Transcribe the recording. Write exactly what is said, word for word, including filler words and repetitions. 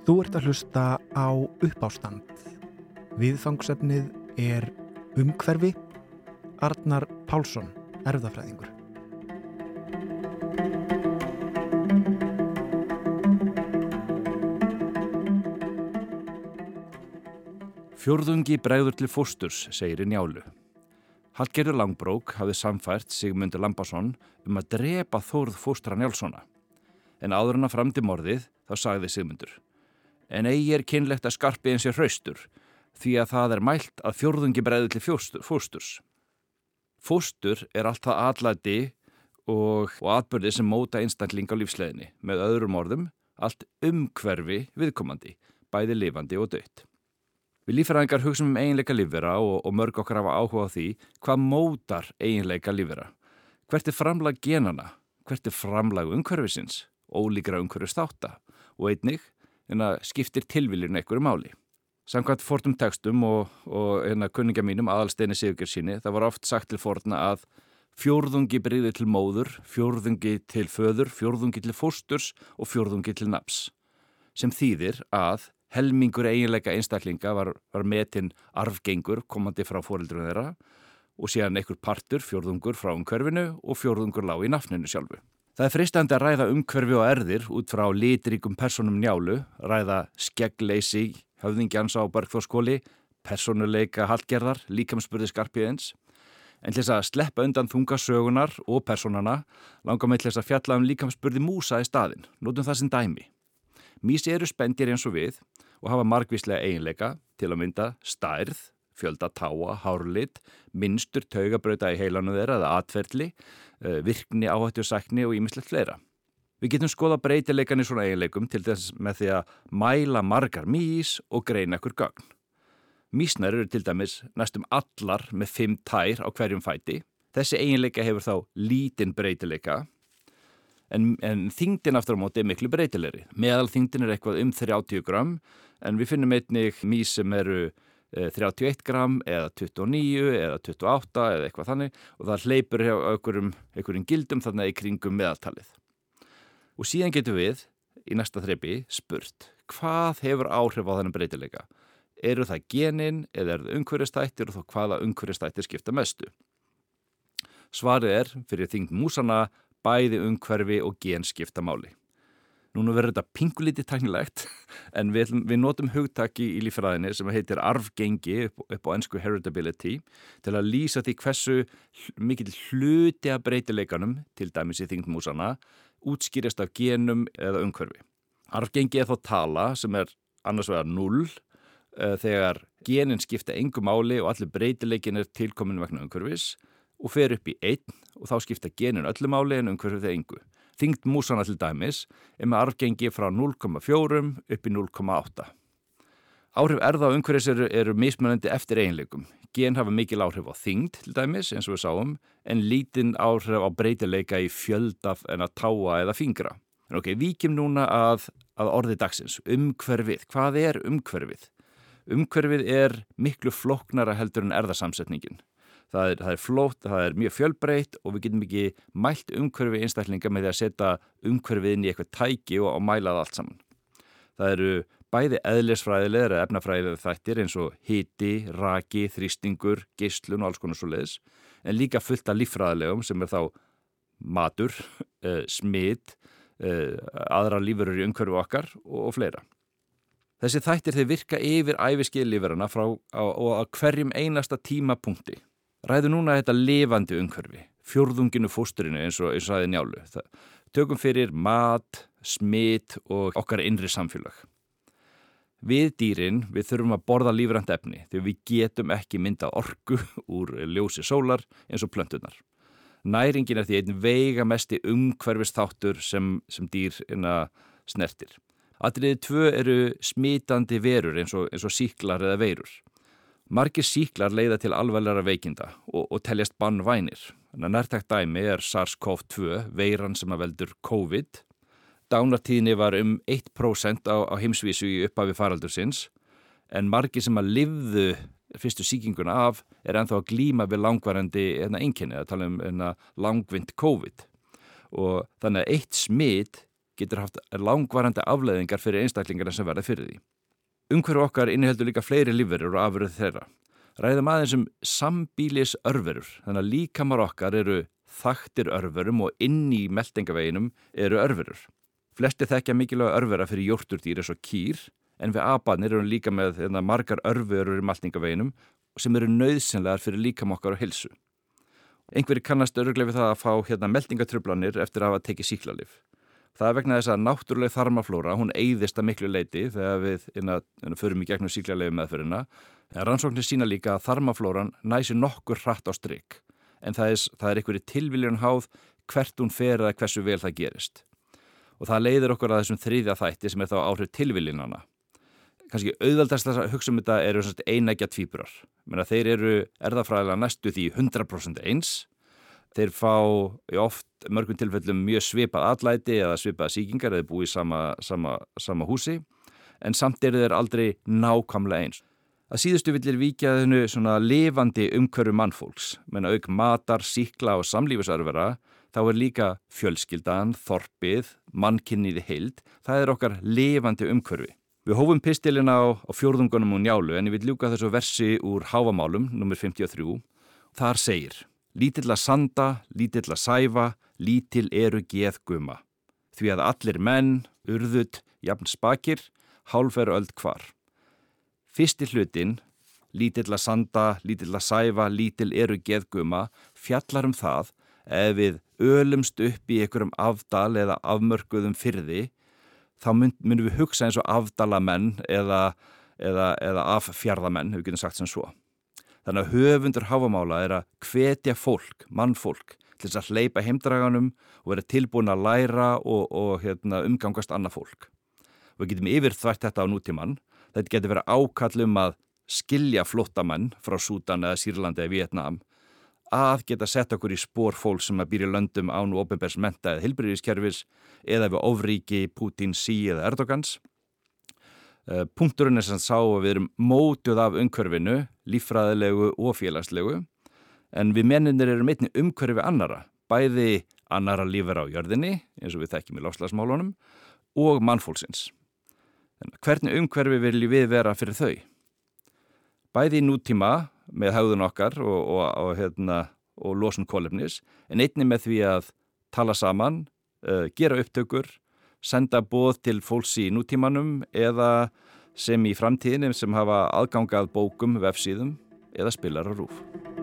Þú ert að hlusta á Uppástand. Viðfangsefnið er umhverfi. Arnar Pálsson, erfðafræðingur. Fjórðungi bregður til fósturs, segir í Njálu. Hallgerður Langbrók hafði samfært Sigmundur Lambason um að drepa Þórð fóstra Njálssona. En áður en að framdi morðið, þá sagði Sigmundur: En eigi er kynlegt að Skarphéðinn sé hraustur, því að það er mælt að fjórðungi bregður til fósturs. Fóstur er allt það atlæti og, og atburði sem móta einstakling á lífsleiðinni, með öðrum orðum, allt umhverfi viðkomandi, bæði lifandi og dautt. Við líffræðingar hugsum um eiginleika lífvera og, og mörg okkar hafa áhuga á því hvað mótar eiginleika lífvera. Hvert er framlag genana, hvert er framlag umhverfisins, ólíkra umhverfisþátta og einnig en að skiptir tilviljun einhverju máli. Samkvæmt fornum textum og, og hérna kunningja mínum Aðalsteini Sigurgeirssyni, það var oft sagt til forna að fjórðungi brygði til móður, fjórðungi til föður, fjórðungi til fósturs og fjórðungi til nafns. Sem þýðir að helmingur eiginleika einstaklinga var, var metinn arfgengur komandi frá foreldrum þeirra og síðan einhver partur, fjórðungur frá umhverfinu og fjórðungur lá í nafninu sjálfu. Það er freistandi að ræða umhverfi og erðir út frá litríkum persónum Njálu, ræða skeggleysi höfðingjans á Bergþórskóli, persónuleika Hallgerðar, líkamsburði Skarphéðins. En til þess að sleppa undan þunga sögunar og persónana langar mig til þess að fjalla um líkamsburði músa í staðinn. Notum það sem dæmi. Mýs eru spendýr eins og við og hafa margvíslega eiginleika, til að mynda stærð, fjölda táa, hárlit, minnstur taugabrauta í heilanu þeirra eða atferli, virkni, áhættusækni og ýmislegt fleira. Við getum skoða breytileikan í svona eiginleikum til þess með því að mæla margar mýs og greina ykkur gögn. Mýsnar eru til dæmis næstum allar með fimm tær á hverjum fæti. Þessi eiginleika hefur þá lítinn breytileika, en, en þyngdin aftur á móti er miklu breytilegri. Meðal þyngdin er eitthvað um þrjátíu grömm, en við finnum einnig mýs sem eru þrjátíu og eitt gramm eða tuttugu og níu eða tuttugu og átta eða eitthvað þannig og það hleypur hjá einhverjum, einhverjum gildum þarna í kringum meðaltalið. Og síðan getum við í næsta þrepi spurt, hvað hefur áhrif á þennan breytileika? Eru það genin eða eru það umhverfisþættir og þá hvaða umhverfisþættir skipta mestu? Svarið er fyrir þyngd músanna bæði umhverfi og gen skipta máli. Núna verður þetta pingulítið tæknilegt, en við, við notum hugtaki í líffræðinni sem heitir arfgengi upp, upp á ensku heritability til að lýsa því hversu mikill hluti af breytileikanum, til dæmis í þyngd músanna, útskýrist af genum eða umhverfi. Arfgengi er þá tala sem er annars vegar núll þegar genin skipta engu máli og allir breytileikin er tilkomin vegna umhverfis og fer upp í einn og þá skipta genin öllu máli en umhverfið engu. Þyngd músanna til dæmis er með arfgengi frá núll komma fjögur upp í núll komma átta. Áhrif erfða og umhverfis eru, eru mismunandi eftir eiginleikum. Gen hafa mikil áhrif á þyngd til dæmis eins og við sáum en lítinn áhrif á breytileika í fjölda en að táa eða fingra. En ok, víkjum núna að, að orði dagsins, umhverfið. Hvað er umhverfið? Umhverfið er miklu flóknara heldur en erfðasamsetningin. Það er, það er flótt, það er mjög fjölbreytt og við getum ekki mælt umhverfi einstaklinga með því að setja umhverfið inn í eitthvað tæki og, og mæla það allt saman. Það eru bæði eðlisfræðilegir eða efnafræðilegir þættir eins og hiti, raki, þrýstingur, geislun og alls konar svoleiðis, en líka fullt af líffræðilegum sem er þá matur, eh, smit, eh, aðra lífverur í umhverfi okkar og, og fleira. Þessi þættir þeir virka yfir æviskeið lífverana frá á, og að hverjum einasta tímapunkti. Ræðu núna þetta lifandi umhverfi, fjórðunginu fósturinu eins og eins og sagði Njálu. Það, tökum fyrir mat, smit og okkar innri samfélag. Við dýrin, við þurfum að borða lífrænt efni þegar við getum ekki mynda orku úr ljósi sólar eins og plönturnar. Næringin er því einn veigamesti umhverfisþáttur sem, sem dýr snertir. Atriði tvö eru smitandi verur eins og, eins og sýklar eða veirur. Margir sýklar leiða til alvarlegra veikinda og, og teljast bannvænir. Nærtækt dæmi er SARS-CoV tvö, veiran sem að veldur COVID. Dánartíðni var um eitt prósent á, á heimsvísu í upphafi faraldursins, en margir sem að lifðu fyrstu sýkinguna af er ennþá að glíma við langvarandi einkenni, að tala um langvinnt COVID. Og þannig að eitt smit getur haft langvarandi afleiðingar fyrir einstaklingarna sem verða fyrir því. Umhverfi okkar inniheldur líka fleiri lífverur og afurðir þeirra. Ræðum aðeins um sambýlis örverur, þannig að líkamar okkar eru þaktir örverum og inn í meltingaveginum eru örverur. Flesti þekkja mikilvæga örvera fyrir jórturdýr eins og kýr, en við aparnir eru líka með hérna, margar örverur í meltingaveginum sem eru nauðsynlegar fyrir líkam okkar og heilsu. Einhverjir kannast örugglega við það að fá hérna, meltingatruflanir eftir að hafa tekið sýklalyf. Það er vegna þess að náttúruleg þarmaflóra, hún eyðist að miklu leyti þegar við inna, inna, förum í gegnum sýklalyfi meðferðina. En rannsóknir sína líka að þarmaflóran næsi nokkur hratt á strik, en það er, það er einhverju tilviljun háð hvert hún fer eða hversu vel það gerist. Og það leiðir okkur að þessum þriðja þætti sem er þá áhrif tilviljunana. Kannski auðveldast að hugsa um þetta eru eineggja tvíburar. Menna, þeir eru erfðafræðilega næstu því hundrað prósent eins. Þeir fá í oft mörgum tilfellum mjög svipað atlæti eða svipaða sýkingar eða búið í sama, sama, sama húsi, en samt eru þeir aldrei nákvæmlega eins. Að síðustu villir víkja þennu svona lifandi umhverfi mannfólks, menna auk matar, sýkla og samlífisörvera, þá er líka fjölskyldan, þorpið, mannkynnið í heild, það er okkar lifandi umhverfi. Við hófum pistilinn á, á fjórðungunum úr Njálu en ég vil ljúka þessu versi úr Hávamálum, númer fimmtíu og þrjú. Þar segir: Lítilla sanda, lítilla sæfa, lítil eru geðguma. Því að allir menn, urðut, jafn spakir, hálfveru öld hvar. Fyrsti hlutinn, lítilla sanda, lítilla sæfa, lítil eru geðguma, fjallar um það ef við ölumst upp í einhverjum afdal eða afmörkuðum firði, þá munum við hugsa eins og afdalamenn eða, eða, eða affjarðamenn, við getum sagt sem svo. Þannig að höfundur Hávamála er að hvetja fólk, mannfólk, til þess að hleypa heimdraganum og vera tilbúin að læra og, og hérna, umgangast annað fólk. Við getum yfir þvært þetta á nútímann. Þetta getur verið ákall um að skilja flóttamenn frá Súdan eða Sýrlandi eða Vietnam, að geta sett okkur í spór fólk sem að býr í löndum án opinbers mennta eða heilbrigðiskerfis eða við ofríki Pútín, Sí eða Erdogans. Uh, punkturinn er sem sá að við erum mótuð af umhverfinu, líffræðilegu og félagslegu, en við menninir erum einnig umhverfi annara, bæði annara lífvera á jörðinni, eins og við þekkjum í loftslagsmálunum, og mannfólksins. En hvernig umhverfi viljum við vera fyrir þau? Bæði í nútíma með hegðun okkar og, og, og, hérna, og losun kolefnis, en einnig með því að tala saman, uh, gera upptökur, senda boð til fólks í nútímanum eða sem í framtíðinni sem hafa aðgangað bókum, vefsíðum eða spilar á RÚV.